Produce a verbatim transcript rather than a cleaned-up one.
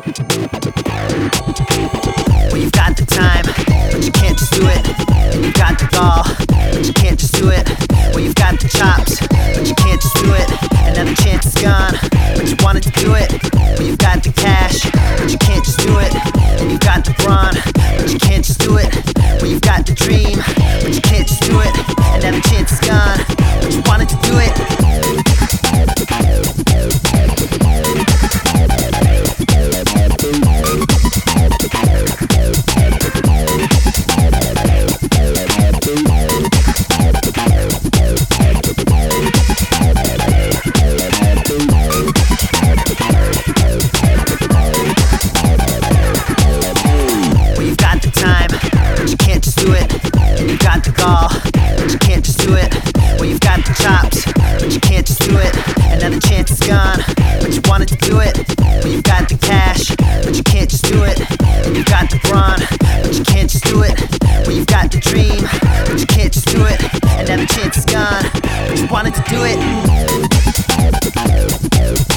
Well, you've got the time, but you can't just do it. And you've got the gall, but you can't just do it. Well, you've got the chops, but you can't just do it. Another chance is gone, but you wanted to do it. Well, you've got the cash, but you can't just do it. And you've got the brawn, but you can't just do it. Well, you've got the dream, but you can't just do it. Another chance is gone, but you wanted to do it. The gall, but you can't just do it. Well, you've got the chops, but you can't just do it. Another chance is gone, but you wanted to do it. Well, you've got the cash, but you can't just do it. And you've got the brawn, but you can't just do it. Well, you've got the dream, but you can't just do it. Another chance is gone, but you wanted to do it.